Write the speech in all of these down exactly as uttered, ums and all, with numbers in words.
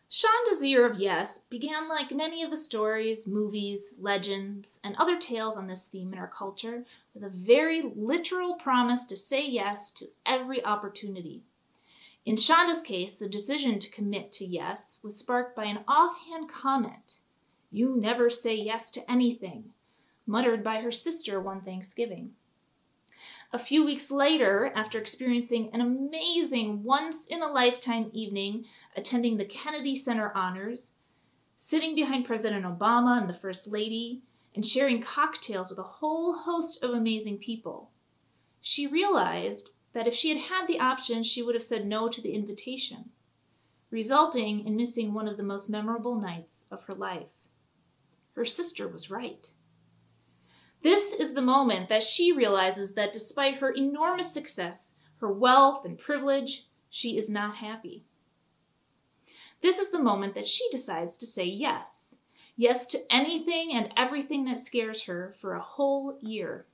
Shonda's Year of Yes began like many of the stories, movies, legends, and other tales on this theme in our culture with a very literal promise to say yes to every opportunity. In Shonda's case, the decision to commit to yes was sparked by an offhand comment, "You never say yes to anything," muttered by her sister one Thanksgiving. A few weeks later, after experiencing an amazing once-in-a-lifetime evening attending the Kennedy Center Honors, sitting behind President Obama and the First Lady, and sharing cocktails with a whole host of amazing people, she realized that if she had had the option, she would have said no to the invitation, resulting in missing one of the most memorable nights of her life. Her sister was right. This is the moment that she realizes that despite her enormous success, her wealth and privilege, she is not happy. This is the moment that she decides to say yes. Yes to anything and everything that scares her for a whole year.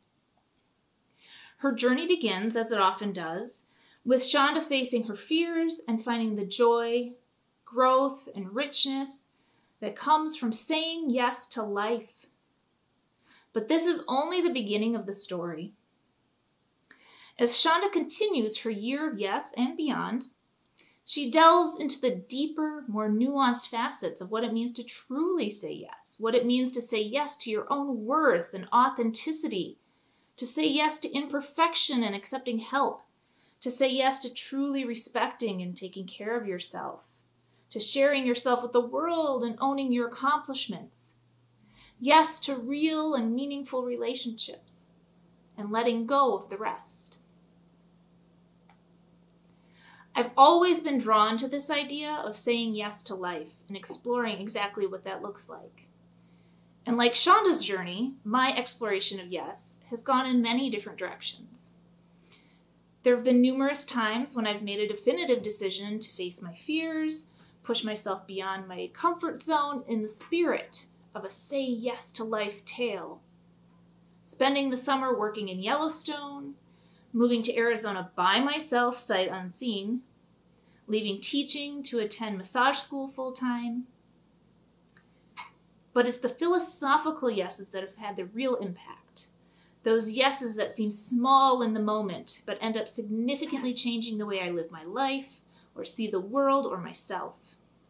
Her journey begins, as it often does, with Shonda facing her fears and finding the joy, growth, and richness that comes from saying yes to life. But this is only the beginning of the story. As Shonda continues her year of yes and beyond, she delves into the deeper, more nuanced facets of what it means to truly say yes, what it means to say yes to your own worth and authenticity, to say yes to imperfection and accepting help, to say yes to truly respecting and taking care of yourself, to sharing yourself with the world and owning your accomplishments. Yes to real and meaningful relationships, and letting go of the rest. I've always been drawn to this idea of saying yes to life and exploring exactly what that looks like. And like Shonda's journey, my exploration of yes has gone in many different directions. There have been numerous times when I've made a definitive decision to face my fears, push myself beyond my comfort zone in the spirit of a say yes to life tale. Spending the summer working in Yellowstone, moving to Arizona by myself sight unseen, leaving teaching to attend massage school full time. But it's the philosophical yeses that have had the real impact. Those yeses that seem small in the moment, but end up significantly changing the way I live my life, or see the world or myself.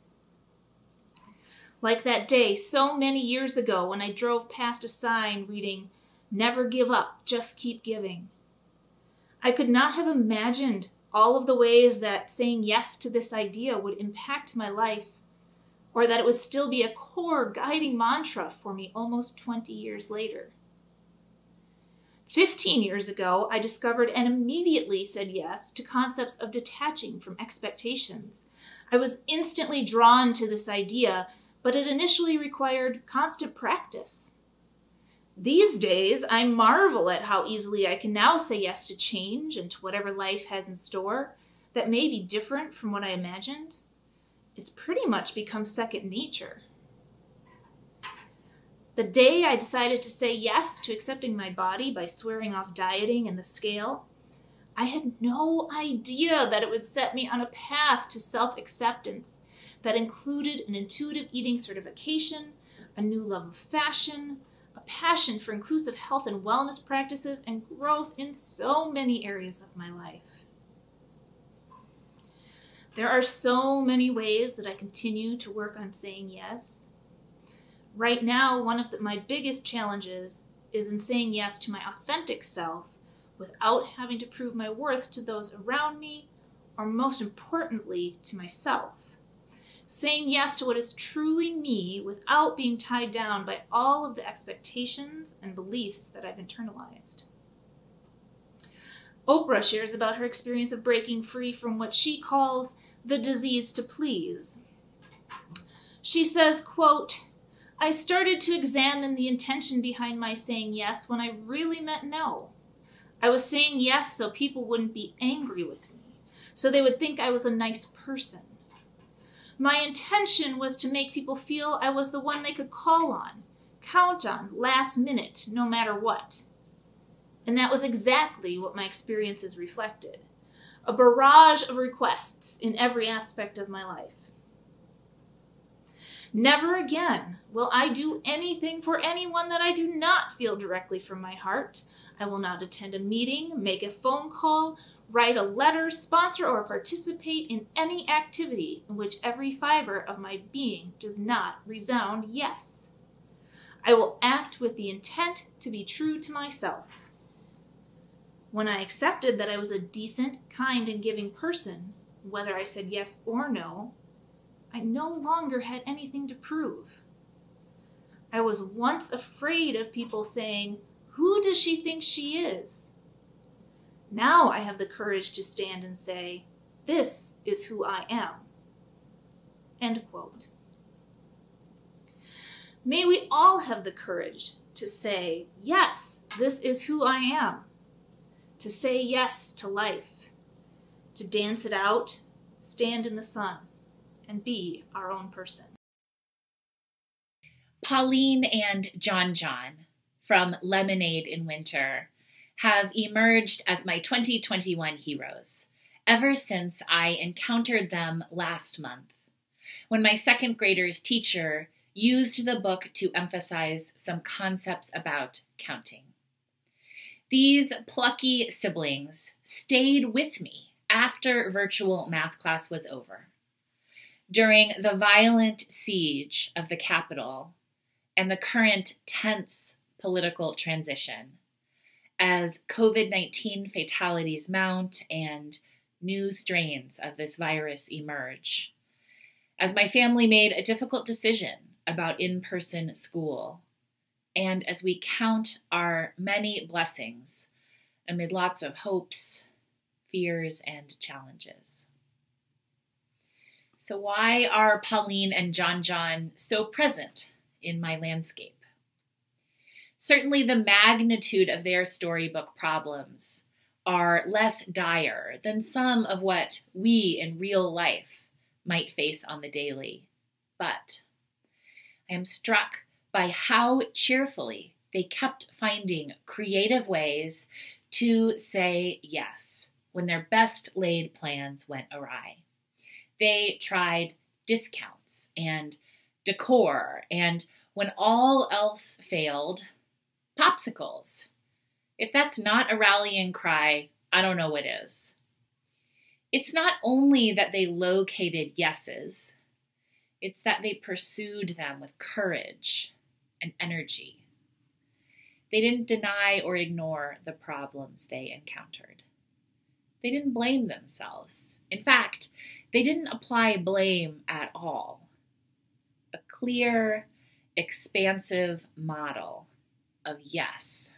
Like that day so many years ago when I drove past a sign reading, "Never give up, just keep giving." I could not have imagined all of the ways that saying yes to this idea would impact my life, or that it would still be a core guiding mantra for me almost twenty years later. Fifteen years ago, I discovered and immediately said yes to concepts of detaching from expectations. I was instantly drawn to this idea, but it initially required constant practice. These days, I marvel at how easily I can now say yes to change and to whatever life has in store that may be different from what I imagined. It's pretty much become second nature. The day I decided to say yes to accepting my body by swearing off dieting and the scale, I had no idea that it would set me on a path to self-acceptance that included an intuitive eating certification, a new love of fashion, a passion for inclusive health and wellness practices, and growth in so many areas of my life. There are so many ways that I continue to work on saying yes. Right now, one of the, my biggest challenges is in saying yes to my authentic self without having to prove my worth to those around me, or most importantly, to myself. Saying yes to what is truly me without being tied down by all of the expectations and beliefs that I've internalized. Oprah shares about her experience of breaking free from what she calls the disease to please. She says, quote, "I started to examine the intention behind my saying yes when I really meant no. I was saying yes so people wouldn't be angry with me, so they would think I was a nice person. My intention was to make people feel I was the one they could call on, count on, last minute, no matter what. And that was exactly what my experiences reflected. A barrage of requests in every aspect of my life. Never again will I do anything for anyone that I do not feel directly from my heart. I will not attend a meeting, make a phone call, write a letter, sponsor, or participate in any activity in which every fiber of my being does not resound yes. I will act with the intent to be true to myself. When I accepted that I was a decent, kind, and giving person, whether I said yes or no, I no longer had anything to prove. I was once afraid of people saying, "Who does she think she is?" Now I have the courage to stand and say, "This is who I am." End quote. May we all have the courage to say, "Yes, this is who I am." To say yes to life, to dance it out, stand in the sun, and be our own person. Pauline and John John from Lemonade in Winter have emerged as my twenty twenty-one heroes ever since I encountered them last month, when my second grader's teacher used the book to emphasize some concepts about counting. These plucky siblings stayed with me after virtual math class was over, during the violent siege of the Capitol and the current tense political transition, as covid nineteen fatalities mount and new strains of this virus emerge, as my family made a difficult decision about in-person school, and as we count our many blessings amid lots of hopes, fears, and challenges. So why are Pauline and John John so present in my landscape? Certainly the magnitude of their storybook problems are less dire than some of what we in real life might face on the daily. But I am struck by how cheerfully they kept finding creative ways to say yes when their best laid plans went awry. They tried discounts and decor, and when all else failed, popsicles. If that's not a rallying cry, I don't know what is. It's not only that they located yeses, it's that they pursued them with courage and energy. They didn't deny or ignore the problems they encountered. They didn't blame themselves. In fact, they didn't apply blame at all. A clear, expansive model of yes.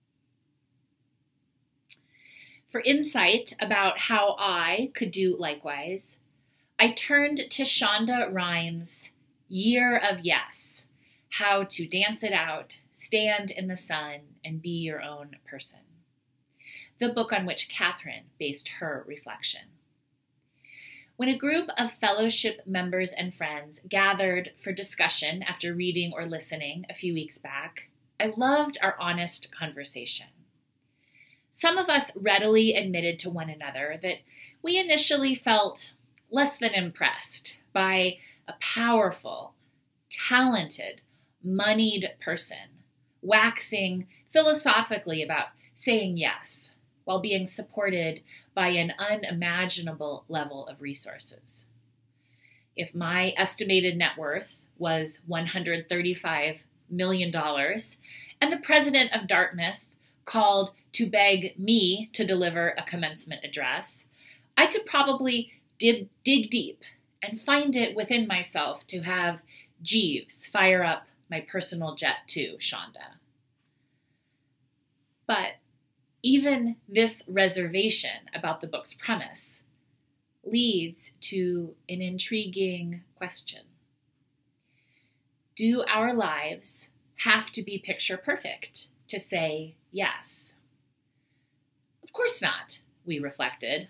For insight about how I could do likewise, I turned to Shonda Rhimes' Year of Yes, How to Dance It Out, Stand in the Sun, and Be Your Own Person, the book on which Catherine based her reflection. When a group of fellowship members and friends gathered for discussion after reading or listening a few weeks back, I loved our honest conversation. Some of us readily admitted to one another that we initially felt less than impressed by a powerful, talented, moneyed person waxing philosophically about saying yes while being supported by an unimaginable level of resources. If my estimated net worth was one hundred thirty-five million dollars and the president of Dartmouth called to beg me to deliver a commencement address, I could probably dig, dig deep and find it within myself to have Jeeves fire up my personal jet too, Shonda. But even this reservation about the book's premise leads to an intriguing question. Do our lives have to be picture perfect to say yes? Of course not, we reflected.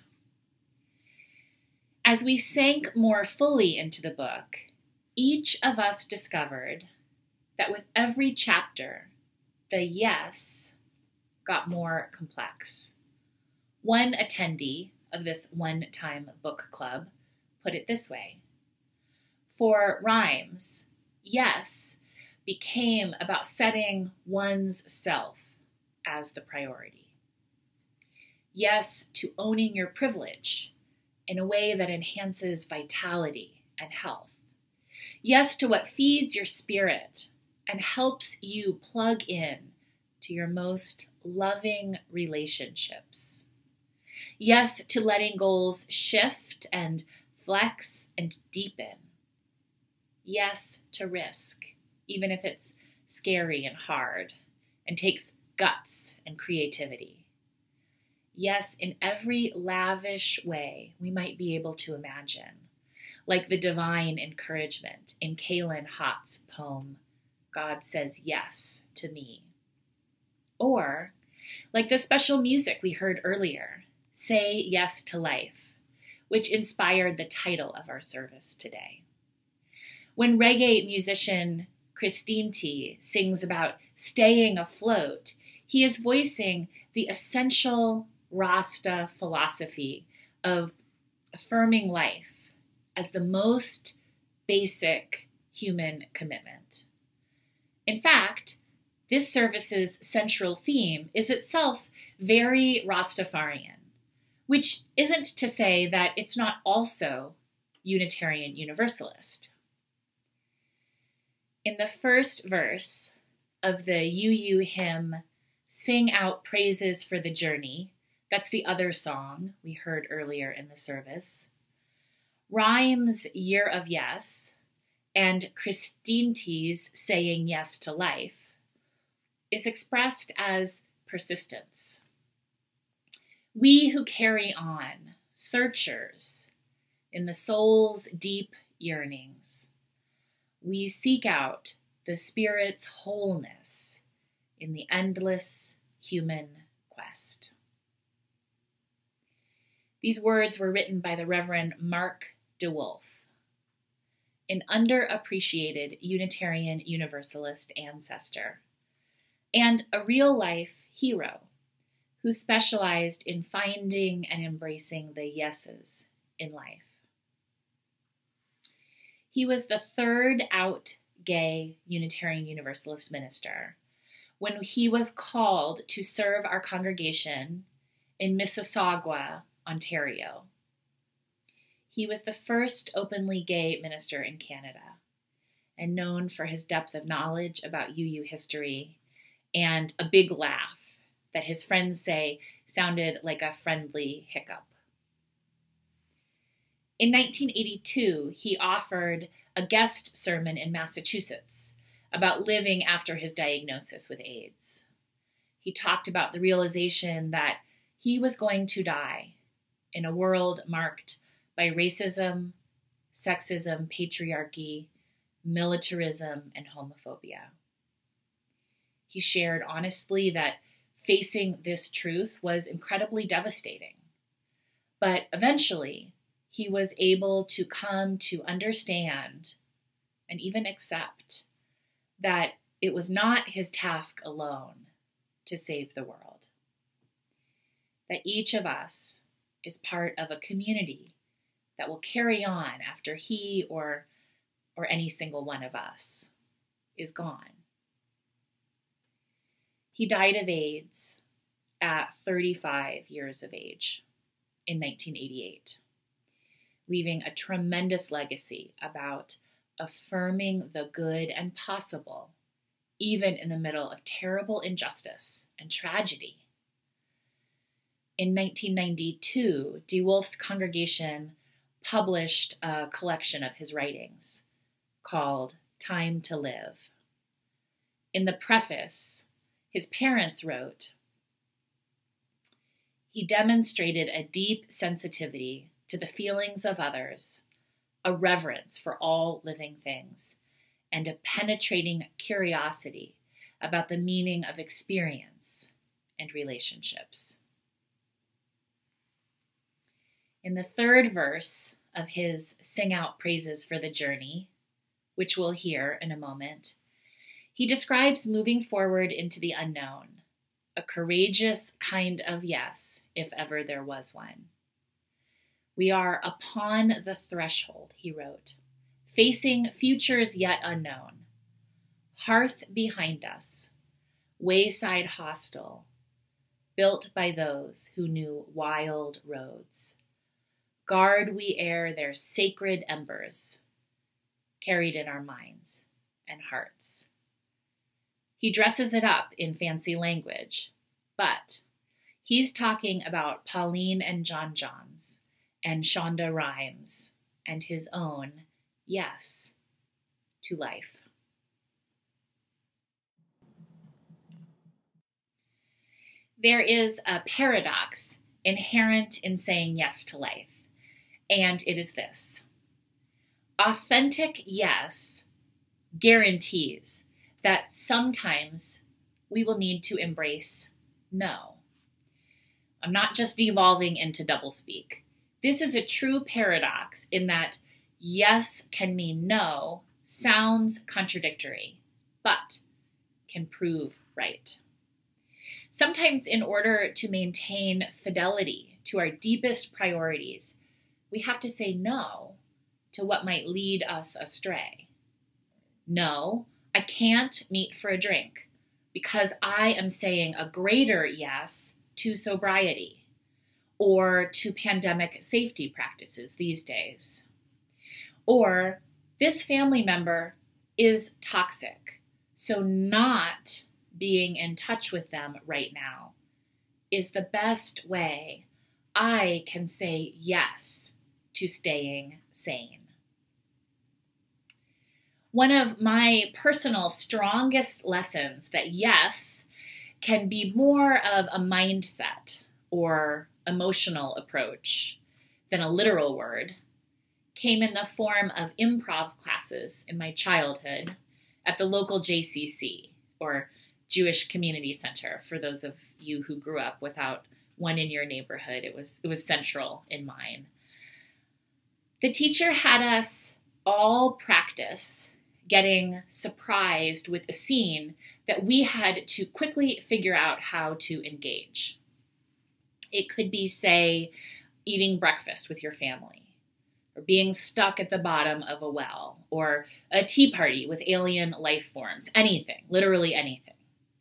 As we sank more fully into the book, each of us discovered that with every chapter, the yes got more complex. One attendee of this one-time book club put it this way. For Rhimes, yes became about setting one's self as the priority. Yes to owning your privilege in a way that enhances vitality and health. Yes to what feeds your spirit and helps you plug in to your most loving relationships. Yes to letting goals shift and flex and deepen. Yes to risk, even if it's scary and hard and takes guts and creativity. Yes, in every lavish way we might be able to imagine, like the divine encouragement in Kaylin Hott's poem, God Says Yes to Me. Or like the special music we heard earlier, Say Yes to Life, which inspired the title of our service today. When reggae musician Christine T sings about staying afloat, he is voicing the essential Rasta philosophy of affirming life as the most basic human commitment. In fact, this service's central theme is itself very Rastafarian, which isn't to say that it's not also Unitarian Universalist. In the first verse of the U U hymn, Sing Out Praises for the Journey, that's the other song we heard earlier in the service, Rhymes' Year of Yes and Christine T's Saying Yes to Life is expressed as persistence. We who carry on, searchers in the soul's deep yearnings, we seek out the spirit's wholeness in the endless human quest. These words were written by the Reverend Mark DeWolf, an underappreciated Unitarian Universalist ancestor, and a real-life hero who specialized in finding and embracing the yeses in life. He was the third out gay Unitarian Universalist minister when he was called to serve our congregation in Mississauga, Ontario. He was the first openly gay minister in Canada and known for his depth of knowledge about U U history and a big laugh that his friends say sounded like a friendly hiccup. In nineteen eighty-two, he offered a guest sermon in Massachusetts about living after his diagnosis with AIDS. He talked about the realization that he was going to die in a world marked by racism, sexism, patriarchy, militarism, and homophobia. He shared honestly that facing this truth was incredibly devastating, but eventually he was able to come to understand and even accept that it was not his task alone to save the world, that each of us is part of a community that will carry on after he or, or any single one of us is gone. He died of AIDS at thirty-five years of age in nineteen eighty-eight, leaving a tremendous legacy about affirming the good and possible, even in the middle of terrible injustice and tragedy. In nineteen ninety-two, DeWolf's congregation published a collection of his writings called Time to Live. In the preface, his parents wrote, he demonstrated a deep sensitivity to the feelings of others, a reverence for all living things, and a penetrating curiosity about the meaning of experience and relationships. In the third verse of his Sing Out Praises for the Journey, which we'll hear in a moment, he describes moving forward into the unknown, a courageous kind of yes, if ever there was one. We are upon the threshold, he wrote, facing futures yet unknown, Hearth behind us, wayside hostel, built by those who knew wild roads. Guard we ere their sacred embers, carried in our minds and hearts. He dresses it up in fancy language, but he's talking about Pauline and John Johns and Shonda Rhimes and his own yes to life. There is a paradox inherent in saying yes to life, and it is this. Authentic yes guarantees that sometimes we will need to embrace no. I'm not just devolving into doublespeak. This is a true paradox in that yes can mean no, sounds contradictory, but can prove right. Sometimes in order to maintain fidelity to our deepest priorities, we have to say no to what might lead us astray. No, I can't meet for a drink because I am saying a greater yes to sobriety or to pandemic safety practices these days. Or this family member is toxic, so not being in touch with them right now is the best way I can say yes to staying sane. One of my personal strongest lessons that yes can be more of a mindset or emotional approach than a literal word came in the form of improv classes in my childhood at the local J C C, or Jewish Community Center. For those of you who grew up without one in your neighborhood, it was it was central in mine. The teacher had us all practice getting surprised with a scene that we had to quickly figure out how to engage. It could be, say, eating breakfast with your family, or being stuck at the bottom of a well, or a tea party with alien life forms, anything, literally anything.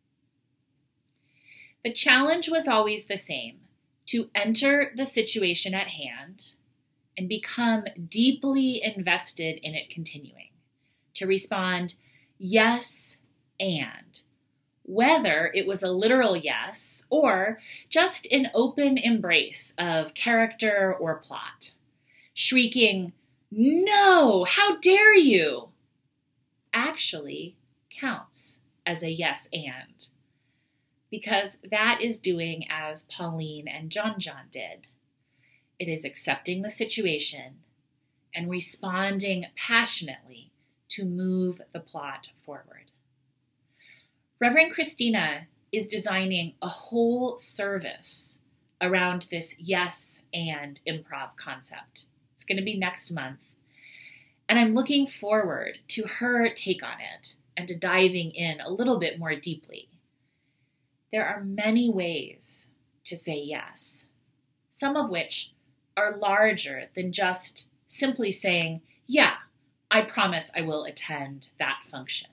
The challenge was always the same, to enter the situation at hand and become deeply invested in it continuing, to respond, yes, and, whether it was a literal yes or just an open embrace of character or plot. Shrieking, no, how dare you, actually counts as a yes and. Because that is doing as Pauline and John John did. It is accepting the situation and responding passionately to move the plot forward. Reverend Christina is designing a whole service around this yes and improv concept. It's going to be next month. And I'm looking forward to her take on it and to diving in a little bit more deeply. There are many ways to say yes, some of which are larger than just simply saying, yeah, I promise I will attend that function.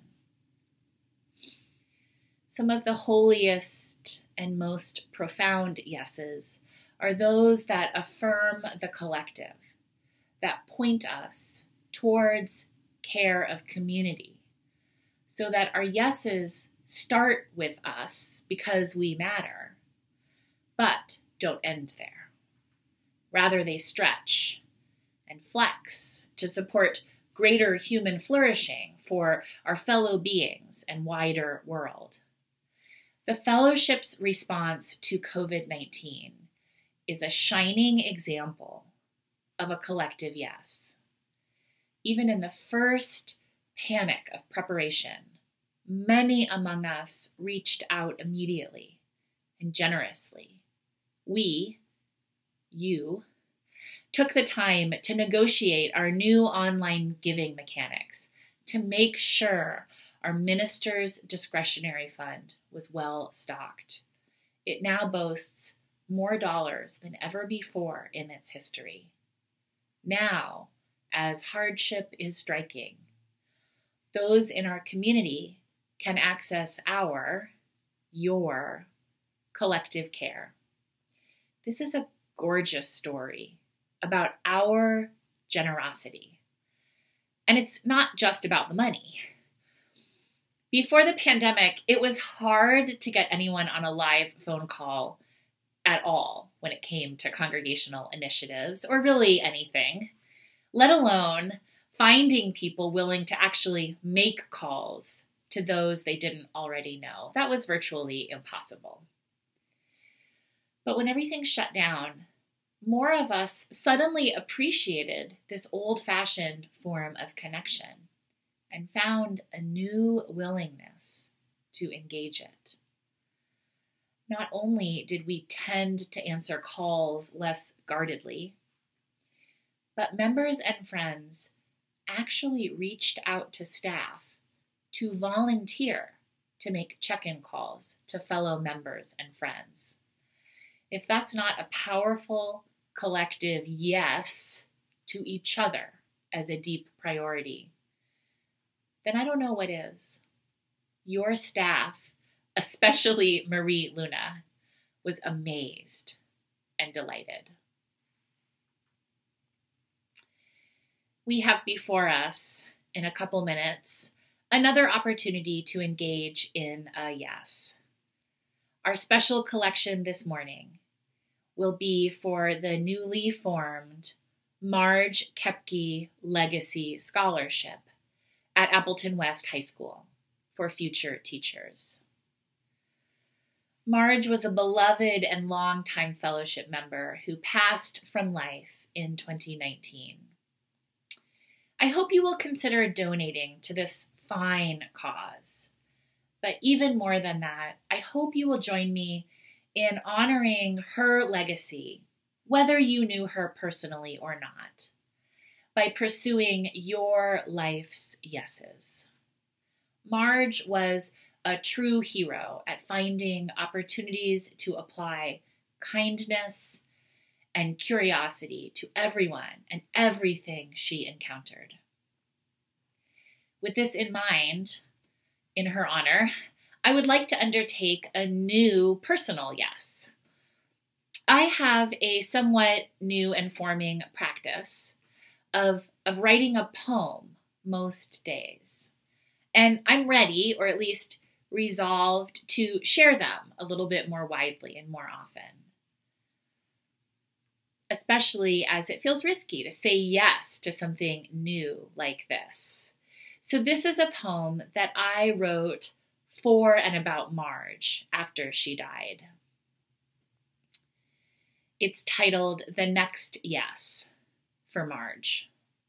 Some of the holiest and most profound yeses are those that affirm the collective, that point us towards care of community, so that our yeses start with us because we matter, but don't end there. Rather, they stretch and flex to support greater human flourishing for our fellow beings and wider world. The fellowship's response to covid nineteen is a shining example of a collective yes. Even in the first panic of preparation, many among us reached out immediately and generously. We, you, took the time to negotiate our new online giving mechanics to make sure our minister's discretionary fund was well stocked. It now boasts more dollars than ever before in its history. Now, as hardship is striking, those in our community can access our, your, collective care. This is a gorgeous story about our generosity. And it's not just about the money. Before the pandemic, it was hard to get anyone on a live phone call at all when it came to congregational initiatives, or really anything, let alone finding people willing to actually make calls to those they didn't already know. That was virtually impossible. But when everything shut down, more of us suddenly appreciated this old-fashioned form of connection and found a new willingness to engage it. Not only did we tend to answer calls less guardedly, but members and friends actually reached out to staff to volunteer to make check-in calls to fellow members and friends. If that's not a powerful, collective yes to each other as a deep priority, then I don't know what is. Your staff, especially Marie Luna, was amazed and delighted. We have before us, in a couple minutes, another opportunity to engage in a yes. Our special collection this morning will be for the newly formed Marge Kepke Legacy Scholarship at Appleton West High School for future teachers. Marge was a beloved and longtime fellowship member who passed from life in twenty nineteen. I hope you will consider donating to this fine cause. But even more than that, I hope you will join me in honoring her legacy, whether you knew her personally or not, by pursuing your life's yeses. Marge was a true hero at finding opportunities to apply kindness and curiosity to everyone and everything she encountered. With this in mind, in her honor, I would like to undertake a new personal yes. I have a somewhat new and forming practice of, of writing a poem most days. And I'm ready, or at least resolved, to share them a little bit more widely and more often. Especially as it feels risky to say yes to something new like this. So this is a poem that I wrote for and about Marge after she died. It's titled The Next Yes for Marge.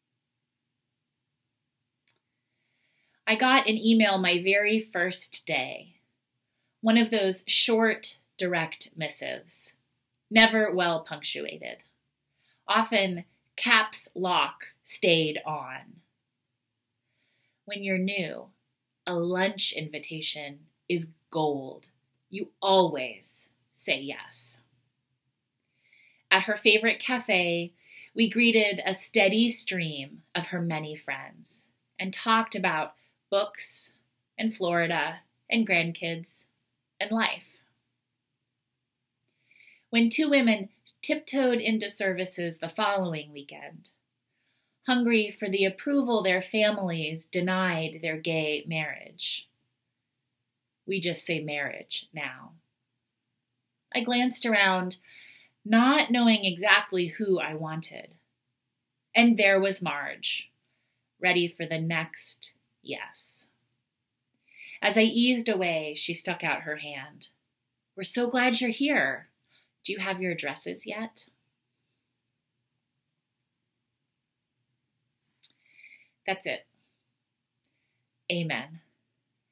I got an email my very first day, one of those short, direct missives, never well punctuated. Often caps lock stayed on. When you're new, a lunch invitation is gold. You always say yes. At her favorite cafe, we greeted a steady stream of her many friends and talked about books and Florida and grandkids and life. When two women tiptoed into services the following weekend, hungry for the approval their families denied their gay marriage. We just say marriage now. I glanced around, not knowing exactly who I wanted. And there was Marge, ready for the next yes. As I eased away, she stuck out her hand. We're so glad you're here. Do you have your addresses yet? That's it. Amen.